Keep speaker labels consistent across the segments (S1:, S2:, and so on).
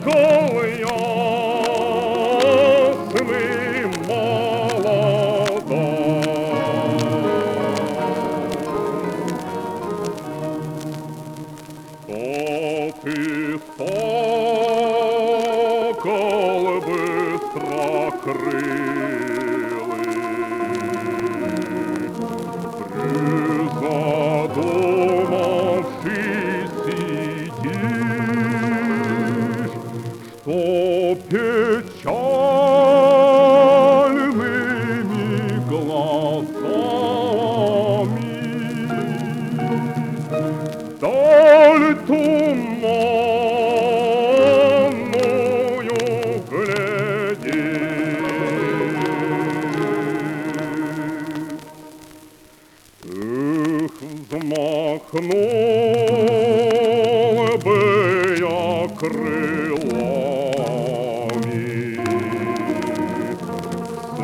S1: сокол ясный молодой. Что ты, сокол быстрокрылый, призадумавшись сидишь, что печальными глазами вдаль туманную глядишь. Эх, взмахнул бы я крылами, с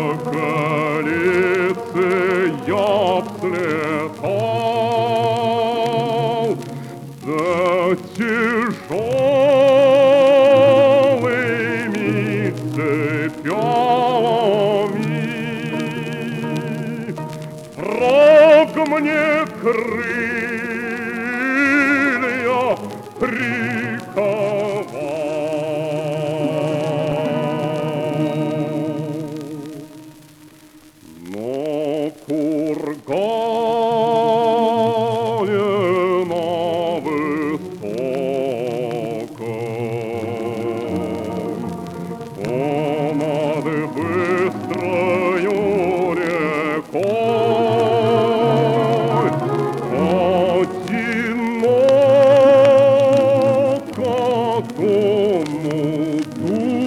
S1: соколицы я б слетал за тяжелыми цепями. Враг мне крылья приковал. Но кургане на высоком, понад быстрою рекой, одиноко тому